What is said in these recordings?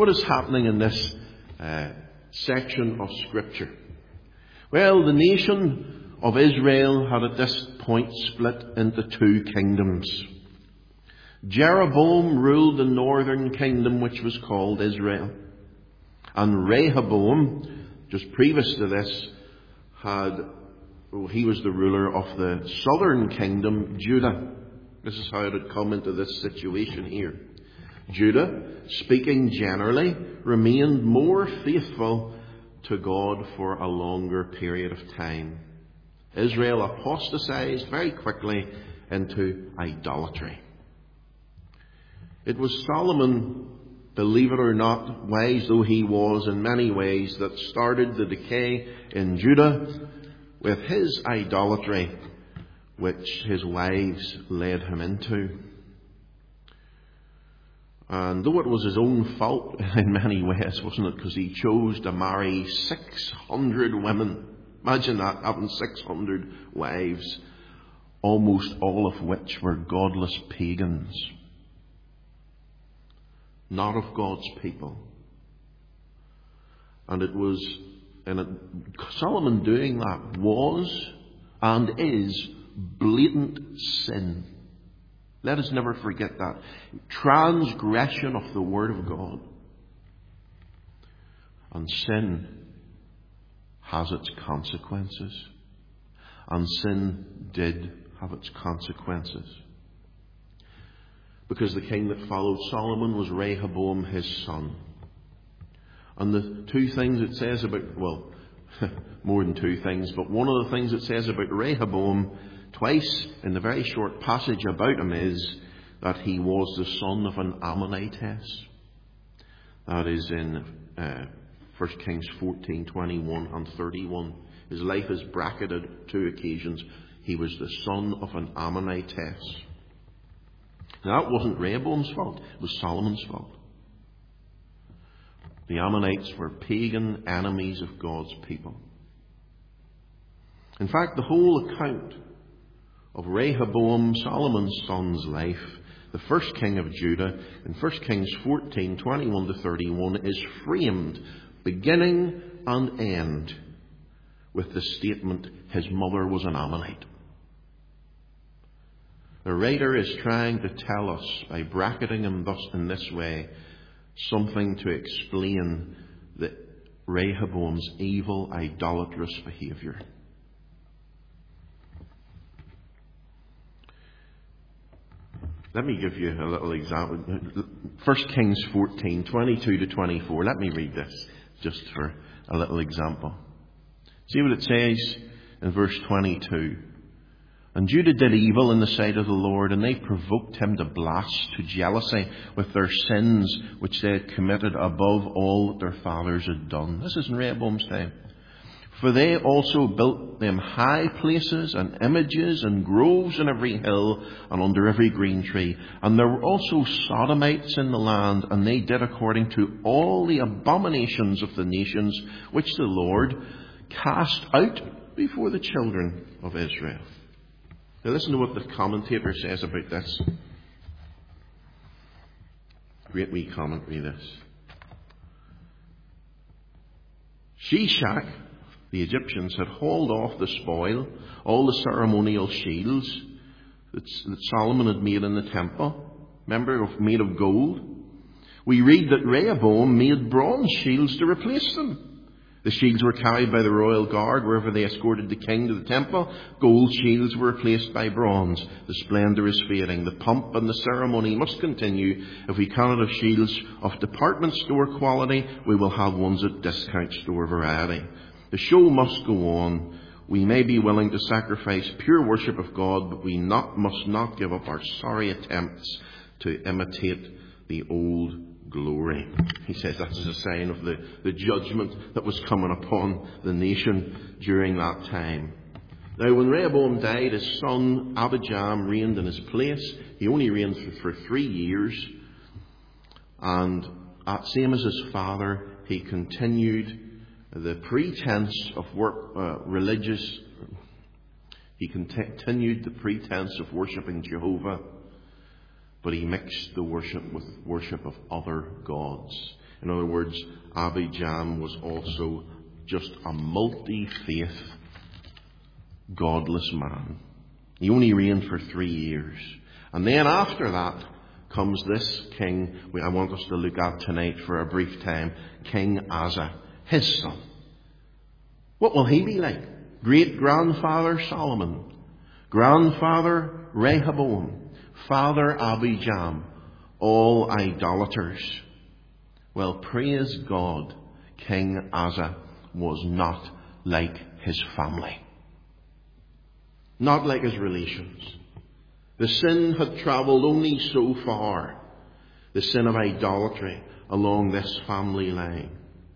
What is happening in this section of Scripture? Well, the nation of Israel had at this point split into two kingdoms. Jeroboam ruled the northern kingdom, which was called Israel. And Rehoboam, just previous to this, he was the ruler of the southern kingdom, Judah. This is how it had come into this situation here. Judah, speaking generally, remained more faithful to God for a longer period of time. Israel apostatized very quickly into idolatry. It was Solomon, believe it or not, wise though he was in many ways, that started the decay in Judah with his idolatry, which his wives led him into. And though it was his own fault in many ways, wasn't it? Because he chose to marry 600 women. Imagine that, having 600 wives, almost all of which were godless pagans. Not of God's people. And Solomon doing that was and is blatant sin. Let us never forget that. Transgression of the Word of God. And sin has its consequences. And sin did have its consequences. Because the king that followed Solomon was Rehoboam, his son. And the two things it says about, well, more than two things, but one of the things it says about Rehoboam twice in the very short passage about him is that he was the son of an Ammonitess. That is in 1 Kings 14, 21 and 31. His life is bracketed two occasions. He was the son of an Ammonitess. Now, that wasn't Rehoboam's fault. It was Solomon's fault. The Ammonites were pagan enemies of God's people. In fact, the whole account of Rehoboam, Solomon's son's life, the first king of Judah, in 1 Kings 14, 21 to 31, is framed, beginning and end, with the statement, his mother was an Ammonite. The writer is trying to tell us, by bracketing him thus in this way, something to explain Rehoboam's evil, idolatrous behaviour. Let me give you a little example. 1 Kings 14, 22 to 24. Let me read this, just for a little example. See what it says in verse 22. And Judah did evil in the sight of the Lord, and they provoked him to blast, to jealousy, with their sins which they had committed above all that their fathers had done. This is in Rehoboam's time. For they also built them high places and images and groves in every hill and under every green tree. And there were also Sodomites in the land, and they did according to all the abominations of the nations which the Lord cast out before the children of Israel. Now listen to what the commentator says about this. Great wee commentary, this. Shishak, the Egyptians, had hauled off the spoil, all the ceremonial shields that Solomon had made in the temple. Remember, made of gold. We read that Rehoboam made bronze shields to replace them. The shields were carried by the royal guard wherever they escorted the king to the temple. Gold shields were replaced by bronze. The splendour is fading. The pomp and the ceremony must continue. If we cannot have shields of department store quality, we will have ones at discount store variety. The show must go on. We may be willing to sacrifice pure worship of God, but we must not give up our sorry attempts to imitate the old glory. He says that is a sign of the judgment that was coming upon the nation during that time. Now, when Rehoboam died, his son Abijam reigned in his place. He only reigned for 3 years. And same as his father, he continued the pretense of He continued the pretense of worshipping Jehovah, but he mixed the worship with worship of other gods. In other words, Abijam was also just a multi-faith, godless man. He only reigned for 3 years. And then after that comes this king I want us to look at tonight for a brief time, King Asa, his son. What will he be like? Great-grandfather Solomon, grandfather Rehoboam, father Abijam, all idolaters. Well, praise God, King Asa was not like his family. Not like his relations. The sin had travelled only so far. The sin of idolatry along this family line.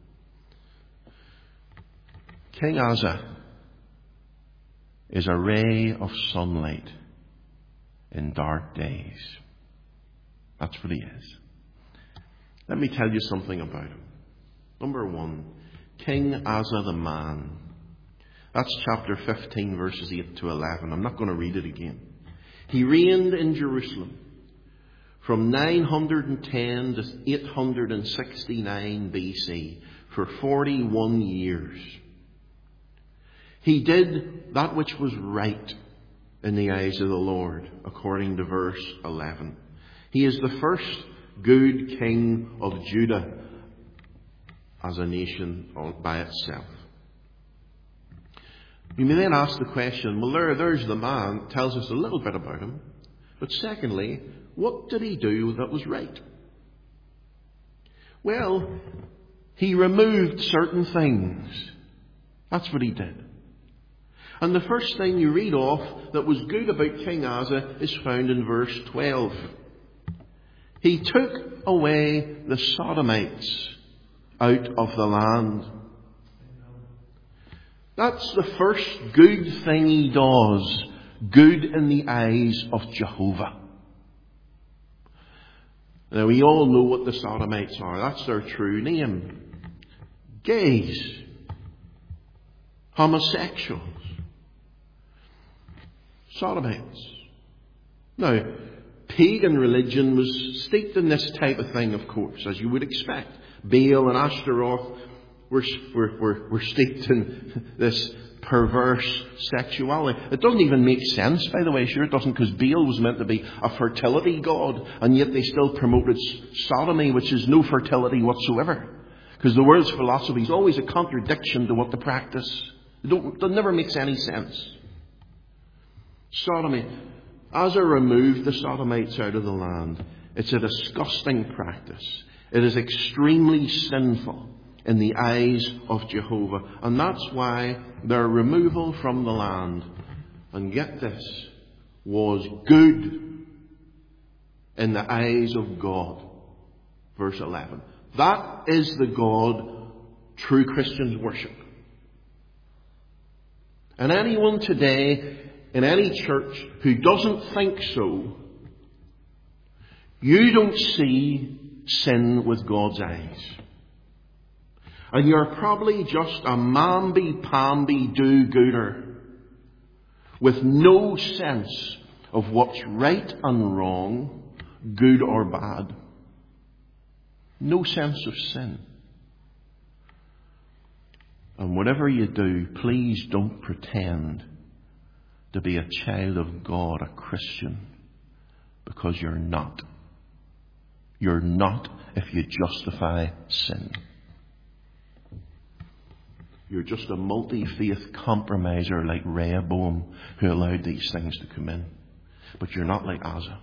King Asa is a ray of sunlight in dark days. That's what he is. Let me tell you something about him. Number 1, King Asa the man. That's chapter 15, verses 8 to 11. I'm not going to read it again. He reigned in Jerusalem from 910 to 869 BC for 41 years. He did that which was right in the eyes of the Lord, according to verse 11. He is the first good king of Judah as a nation by itself. You may then ask the question, well, there's the man, tells us a little bit about him. But secondly, what did he do that was right? Well, he removed certain things. That's what he did. And the first thing you read off that was good about King Asa is found in verse 12. He took away the Sodomites out of the land. That's the first good thing he does, good in the eyes of Jehovah. Now, we all know what the Sodomites are. That's their true name. Gays. Homosexuals. Sodomites. Now, pagan religion was steeped in this type of thing, of course, as you would expect. Baal and Ashtaroth were steeped in this perverse sexuality. It doesn't even make sense, by the way. Sure it doesn't, because Baal was meant to be a fertility god, and yet they still promoted sodomy, which is no fertility whatsoever. Because the world's philosophy is always a contradiction to what they practice. It never makes any sense. Sodomy. Asa removed the Sodomites out of the land. It's a disgusting practice. It is extremely sinful in the eyes of Jehovah. And that's why their removal from the land, and get this, was good in the eyes of God. Verse 11. That is the God true Christians worship. And anyone today in any church who doesn't think so, you don't see sin with God's eyes. And you're probably just a mamby-pamby do-gooder with no sense of what's right and wrong, good or bad. No sense of sin. And whatever you do, please don't pretend to be a child of God, a Christian, because you're not. You're not if you justify sin. You're just a multi-faith compromiser like Rehoboam who allowed these things to come in. But you're not like Asa.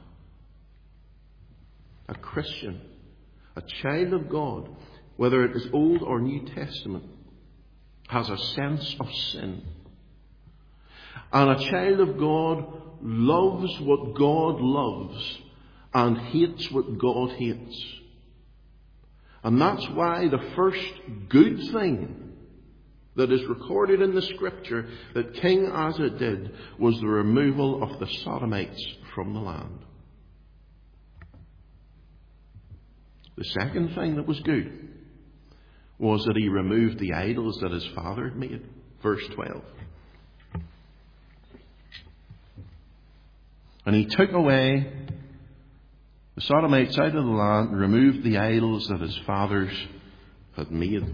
A Christian, a child of God, whether it is Old or New Testament, has a sense of sin. And a child of God loves what God loves and hates what God hates. And that's why the first good thing that is recorded in the Scripture that King Asa did was the removal of the Sodomites from the land. The second thing that was good was that he removed the idols that his father had made. Verse 12. And he took away The Sodomites out of the land, removed the idols that his fathers had made.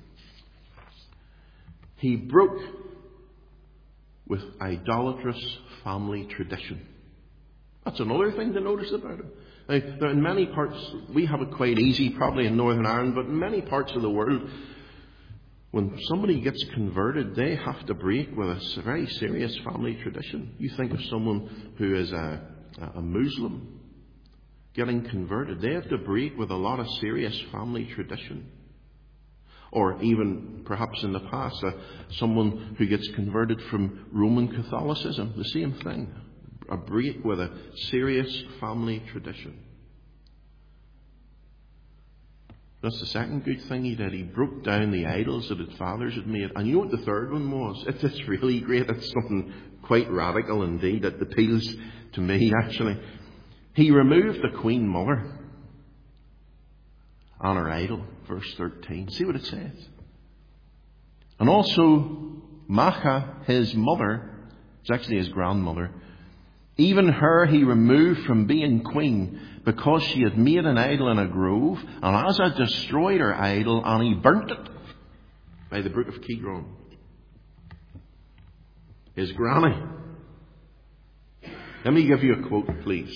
He broke with idolatrous family tradition. That's another thing to notice about it. Now, in many parts, we have it quite easy, probably in Northern Ireland, but in many parts of the world, when somebody gets converted, they have to break with a very serious family tradition. You think of someone who is a Muslim getting converted. They have to break with a lot of serious family tradition. Or even, perhaps in the past, someone who gets converted from Roman Catholicism. The same thing. A break with a serious family tradition. That's the second good thing he did. He broke down the idols that his fathers had made. And you know what the third one was? It's really great. It's something quite radical indeed. It appeals to me, actually. He removed the Queen Mother and her idol. Verse 13. See what it says. And also Maachah, his mother, it's actually his grandmother, even her he removed from being queen, because she had made an idol in a grove, and Asa destroyed her idol, and he burnt it by the brook of Kidron. His granny. Let me give you a quote, please.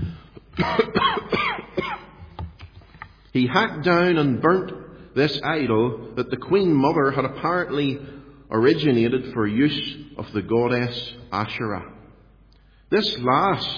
He hacked down and burnt this idol that the Queen Mother had apparently originated for use of the goddess Asherah. This last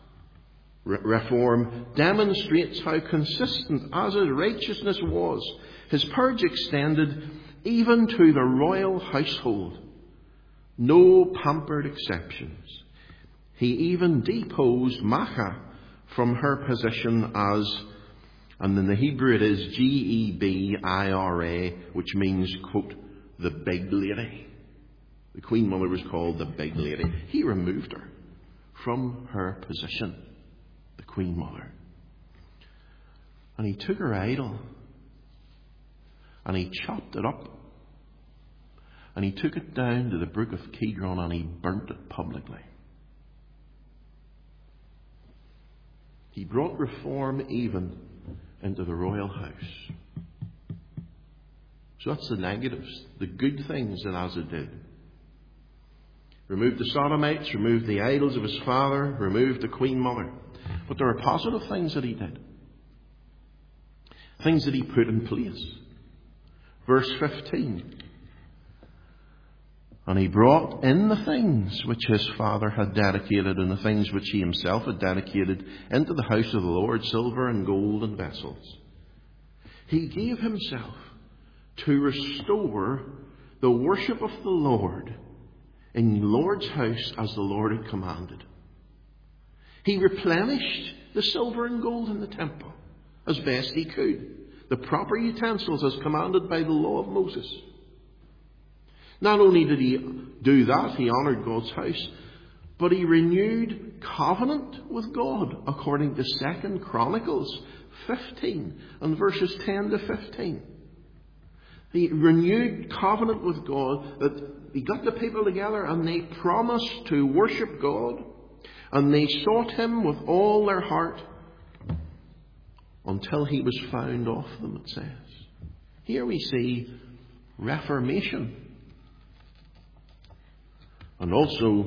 reform demonstrates how consistent Asa's righteousness was. His purge extended even to the royal household. No pampered exceptions. He even deposed Maachah from her position as, and in the Hebrew it is Gebira, which means, quote, the big lady. The Queen Mother was called the big lady. He removed her from her position, the Queen Mother. And he took her idol and he chopped it up and he took it down to the brook of Kidron and he burnt it publicly. He brought reform even into the royal house. So that's the negatives, the good things that Asa did. Removed the Sodomites, removed the idols of his father, removed the Queen Mother. But there are positive things that he did. Things that he put in place. Verse 15. And he brought in the things which his father had dedicated and the things which he himself had dedicated into the house of the Lord, silver and gold and vessels. He gave himself to restore the worship of the Lord in the Lord's house as the Lord had commanded. He replenished the silver and gold in the temple as best he could. The proper utensils as commanded by the law of Moses. Not only did he do that, he honoured God's house, but he renewed covenant with God according to 2 Chronicles 15 and verses 10 to 15. He renewed covenant with God, that he got the people together and they promised to worship God and they sought him with all their heart until he was found of them, it says. Here we see reformation. And also,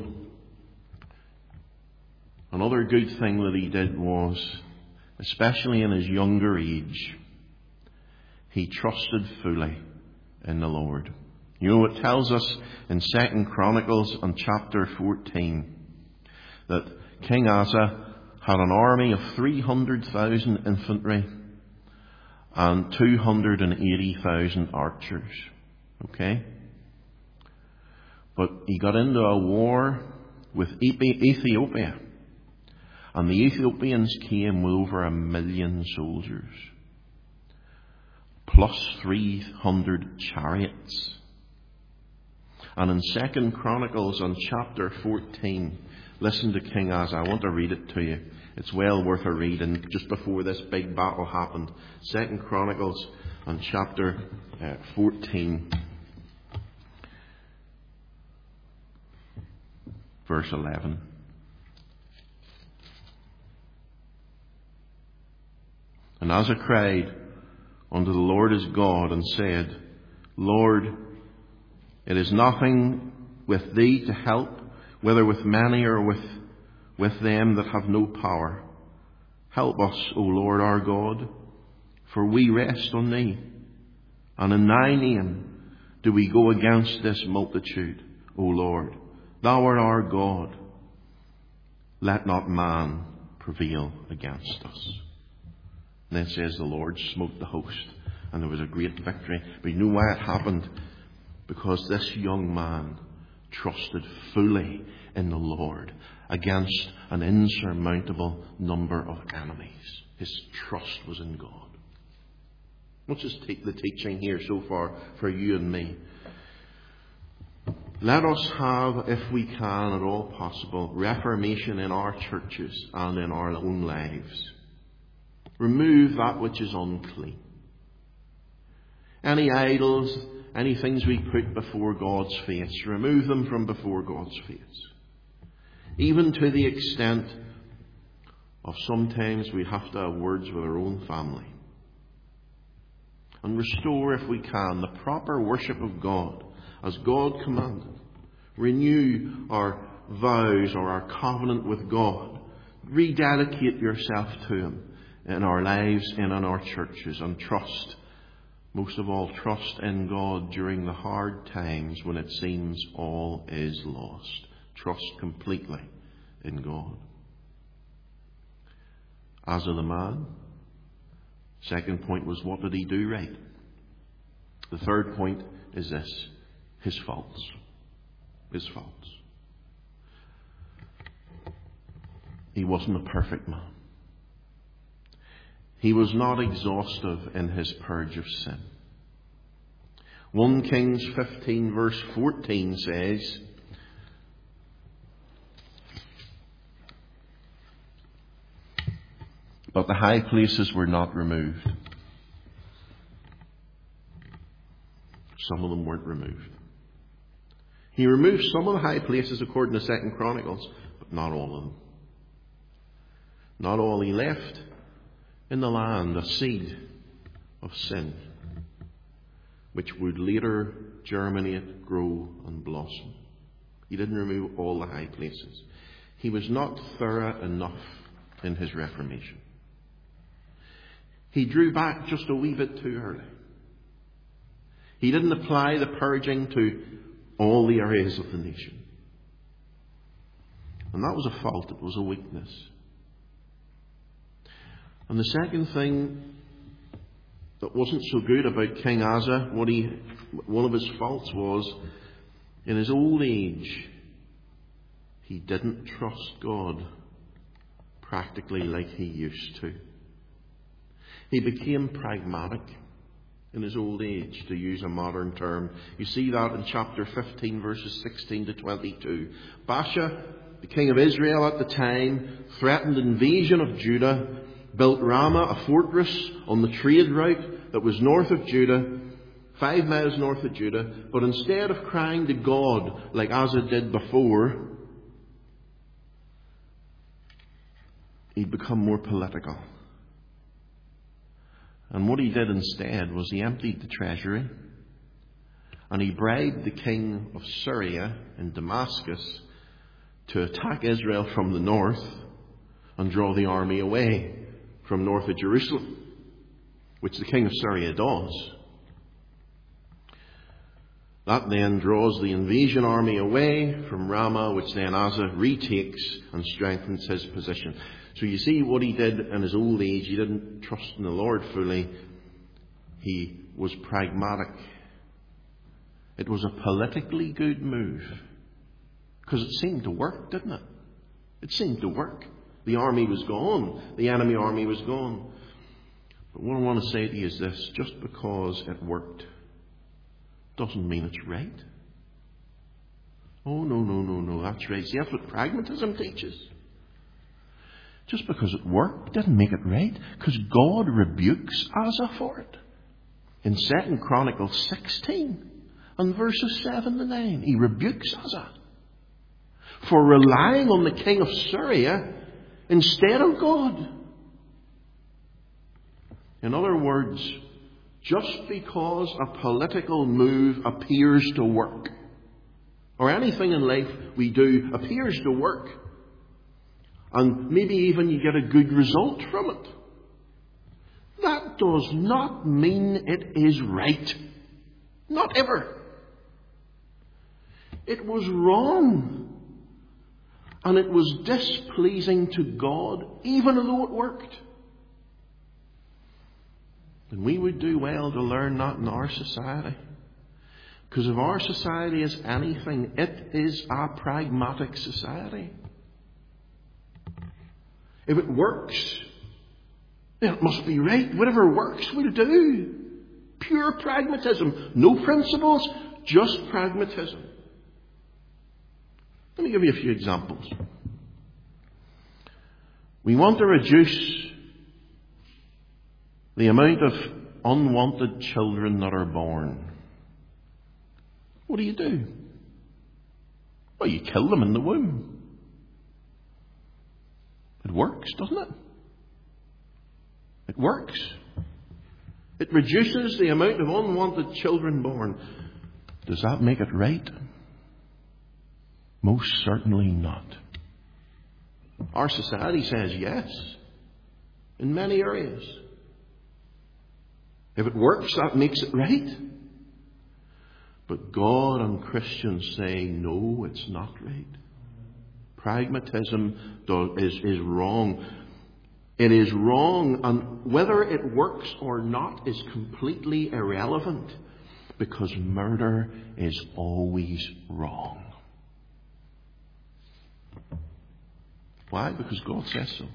another good thing that he did was, especially in his younger age, he trusted fully in the Lord. You know, it tells us in 2 Chronicles and chapter 14 that King Asa had an army of 300,000 infantry and 280,000 archers. Okay? But he got into a war with Ethiopia. And the Ethiopians came with over 1 million soldiers. Plus 300 chariots. And in 2 Chronicles on chapter 14, listen to King Asa. I want to read it to you. It's well worth a read. And just before this big battle happened, 2 Chronicles on chapter 14, verse 11. And Asa cried unto the Lord his God, and said, Lord, it is nothing with thee to help, whether with many or with them that have no power. Help us, O Lord our God, for we rest on thee, and in thy name do we go against this multitude, O Lord. Thou art our God. Let not man prevail against us. And then it says the Lord smote the host, and there was a great victory. But you know why it happened? Because this young man trusted fully in the Lord against an insurmountable number of enemies. His trust was in God. What's the teaching here so far for you and me? Let us have, if we can at all possible, reformation in our churches and in our own lives. Remove that which is unclean. Any idols, any things we put before God's face, remove them from before God's face. Even to the extent of sometimes we have to have words with our own family. And restore, if we can, the proper worship of God as God commanded. Renew our vows or our covenant with God. Rededicate yourself to Him in our lives and in our churches, and trust, most of all, trust in God during the hard times when it seems all is lost. Trust completely in God. Asa the man. Second point was, what did he do right? The third point is this: his faults. His faults. He wasn't a perfect man. He was not exhaustive in his purge of sin. 1 Kings 15 verse 14 says, but the high places were not removed. Some of them weren't removed. He removed some of the high places according to 2 Chronicles, but not all of them. Not all. He left in the land a seed of sin, which would later germinate, grow and blossom. He didn't remove all the high places. He was not thorough enough in his reformation. He drew back just a wee bit too early. He didn't apply the purging to all the areas of the nation. And that was a fault. It was a weakness. And the second thing that wasn't so good about King Asa, one of his faults was, in his old age, he didn't trust God practically like he used to. He became pragmatic in his old age, to use a modern term. You see that in chapter 15, verses 16 to 22. Baasha, the king of Israel at the time, threatened invasion of Judah, built Ramah, a fortress on the trade route that was north of Judah, 5 miles north of Judah. But instead of crying to God like Asa did before, he'd become more political. And what he did instead was he emptied the treasury, and he bribed the king of Syria in Damascus to attack Israel from the north and draw the army away from north of Jerusalem, which the king of Syria does. That then draws the invasion army away from Ramah, which then Asa retakes and strengthens his position. So you see what he did in his old age. He didn't trust in the Lord fully. He was pragmatic. It was a politically good move, because it seemed to work, didn't it? It seemed to work. The army was gone. The enemy army was gone. But what I want to say to you is this: just because it worked doesn't mean it's right. Oh, no, that's right. See, that's what pragmatism teaches. Just because it worked didn't make it right, because God rebukes Asa for it. In 2 Chronicles 16 and verses 7 to 9, he rebukes Asa for relying on the king of Syria instead of God. In other words, just because a political move appears to work, or anything in life we do appears to work, and maybe even you get a good result from it, that does not mean it is right. Not ever. It was wrong. And it was displeasing to God, even though it worked. And we would do well to learn that in our society. Because if our society is anything, it is a pragmatic society. If it works, then it must be right. Whatever works, we'll do. Pure pragmatism. No principles, just pragmatism. Let me give you a few examples. We want to reduce the amount of unwanted children that are born. What do? Well, you kill them in the womb. It works, doesn't it? It works. It reduces the amount of unwanted children born. Does that make it right? Most certainly not. Our society says yes, in many areas. If it works, that makes it right. But God and Christians say, no, it's not right. Pragmatism is wrong. It is wrong, and whether it works or not is completely irrelevant, because murder is always wrong. Why? Because God says so.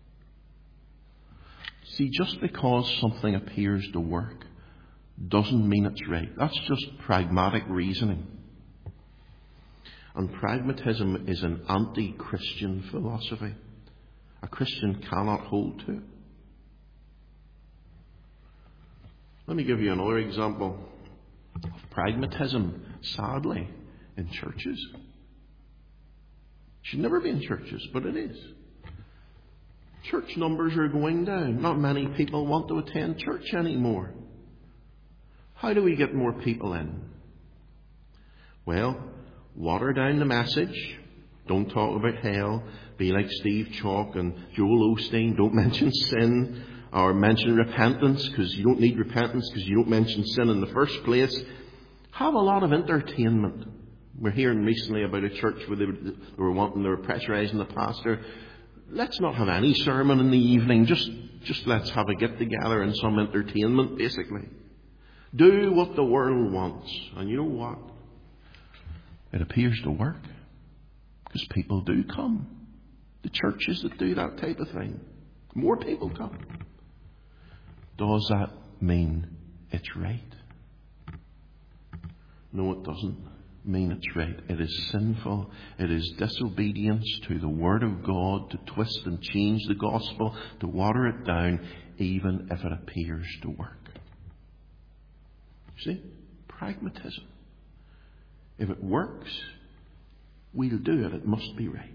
See, just because something appears to work doesn't mean it's right. That's just pragmatic reasoning. And pragmatism is an anti-Christian philosophy. A Christian cannot hold to it. Let me give you another example of pragmatism, sadly, in churches. It should never be in churches, but it is. Church numbers are going down. Not many people want to attend church anymore. How do we get more people in? Well, water down the message. Don't talk about hell. Be like Steve Chalk and Joel Osteen. Don't mention sin or mention repentance, because you don't need repentance because you don't mention sin in the first place. Have a lot of entertainment. We're hearing recently about a church where they were pressurising the pastor. Let's not have any sermon in the evening. Just let's have a get together and some entertainment, basically. Do what the world wants. And you know what? It appears to work. Because people do come. The churches that do that type of thing. More people come. Does that mean it's right? No, it doesn't mean it's right. It is sinful. It is disobedience to the Word of God, to twist and change the gospel, to water it down, even if it appears to work. See? Pragmatism. If it works, we'll do it. It must be right.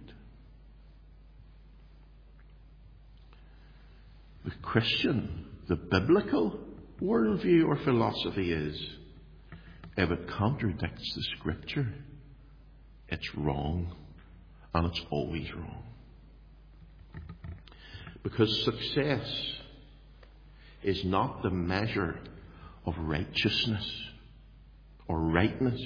The Christian, the biblical worldview or philosophy is, if it contradicts the Scripture, it's wrong. And it's always wrong. Because success is not the measure of righteousness or rightness.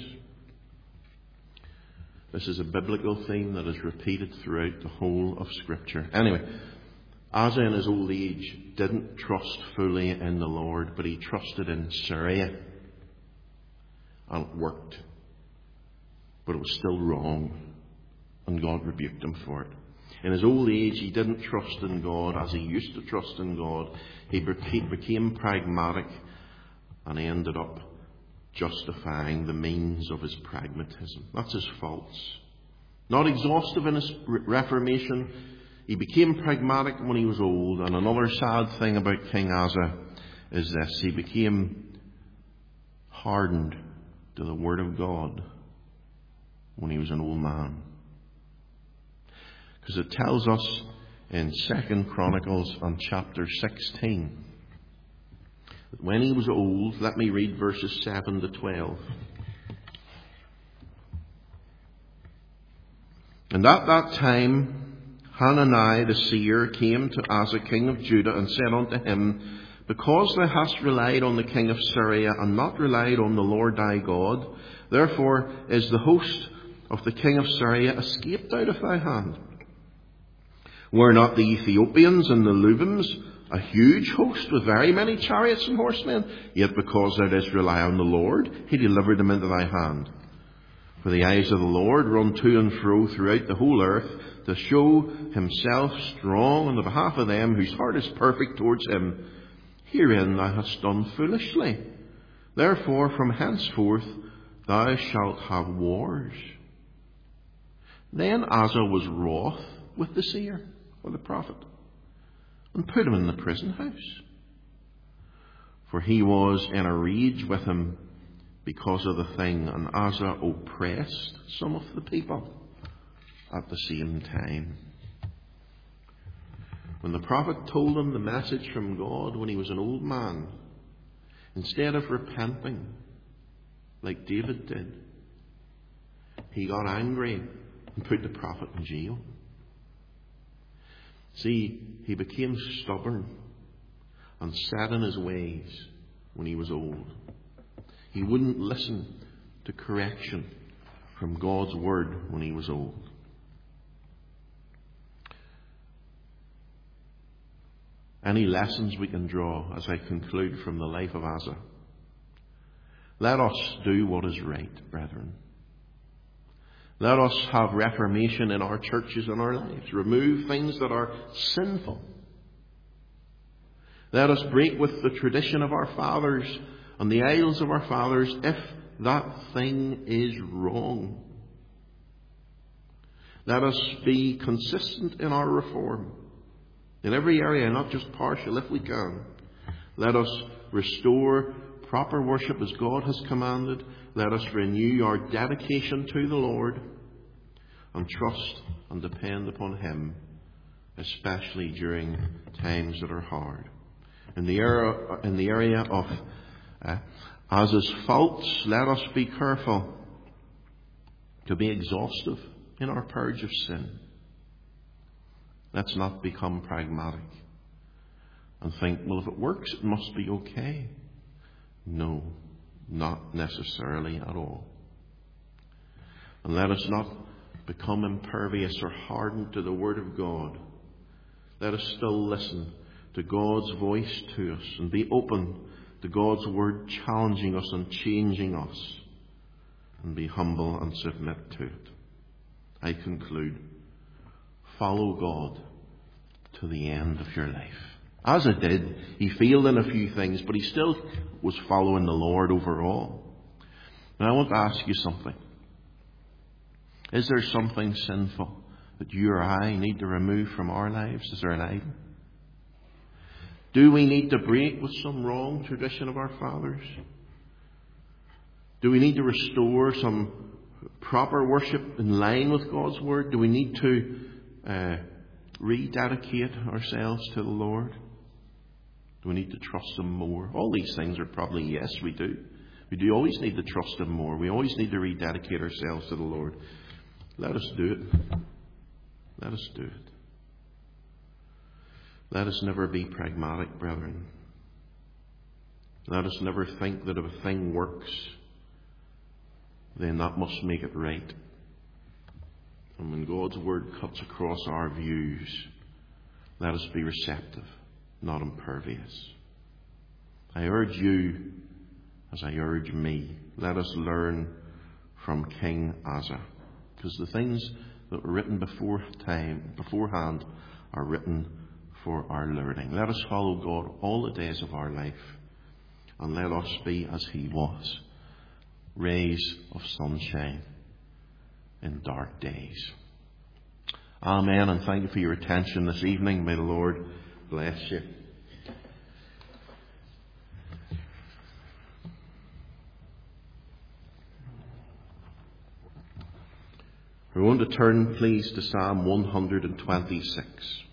This is a biblical theme that is repeated throughout the whole of Scripture. Anyway, Asa in his old age didn't trust fully in the Lord, but he trusted in Syria. And it worked. But it was still wrong. And God rebuked him for it. In his old age, he didn't trust in God as he used to trust in God. He became pragmatic and ended up justifying the means of his pragmatism. That's his faults. Not exhaustive in his reformation. He became pragmatic when he was old. And another sad thing about King Asa is this. He became hardened to the Word of God when he was an old man. Because it tells us in 2 Chronicles on chapter 16 But when he was old, let me read verses 7 to 12. And at that time Hanani the seer came to Asa king of Judah, and said unto him, Because thou hast relied on the king of Syria, and not relied on the Lord thy God, therefore is the host of the king of Syria escaped out of thy hand. Were not the Ethiopians and the Lubims a huge host with very many chariots and horsemen? Yet because thou didst rely on the Lord, he delivered them into thy hand. For the eyes of the Lord run to and fro throughout the whole earth, to show himself strong on the behalf of them whose heart is perfect towards him. Herein thou hast done foolishly. Therefore from henceforth thou shalt have wars. Then Asa was wroth with the seer, or the prophet, and put him in the prison house. For he was in a rage with him because of the thing, and Asa oppressed some of the people at the same time. When the prophet told him the message from God when he was an old man, instead of repenting like David did, he got angry and put the prophet in jail. See, he became stubborn and set in his ways when he was old. He wouldn't listen to correction from God's word when he was old. Any lessons we can draw as I conclude from the life of Asa? Let us do what is right, brethren. Let us have reformation in our churches and our lives. Remove things that are sinful. Let us break with the tradition of our fathers and the idols of our fathers if that thing is wrong. Let us be consistent in our reform. In every area, not just partial, if we can. Let us restore proper worship as God has commanded. Let us renew our dedication to the Lord and trust and depend upon him, especially during times that are hard. In the area of Asa's faults, let us be careful to be exhaustive in our purge of sin. Let's not become pragmatic and think, well, if it works, it must be okay. No, not necessarily at all. And let us not become impervious or hardened to the Word of God. Let us still listen to God's voice to us and be open to God's Word challenging us and changing us, and be humble and submit to it. I conclude. Follow God to the end of your life. Asa did. He failed in a few things, but he still was following the Lord overall. Now I want to ask you something. Is there something sinful that you or I need to remove from our lives? Is there an idol? Do we need to break with some wrong tradition of our fathers? Do we need to restore some proper worship in line with God's Word? Do we need to rededicate ourselves to the Lord? Do we need to trust Him more? All these things are probably yes, we do. We do always need to trust Him more. We always need to rededicate ourselves to the Lord. Let us do it. Let us do it. Let us never be pragmatic, brethren. Let us never think that if a thing works, then that must make it right. And when God's Word cuts across our views, let us be receptive, not impervious. I urge you, as I urge me, let us learn from King Asa. Because the things that were written beforehand are written for our learning. Let us follow God all the days of our life, and let us be as He was, rays of sunshine in dark days. Amen, and thank you for your attention this evening. May the Lord bless you. We're going to turn, please, to Psalm 126.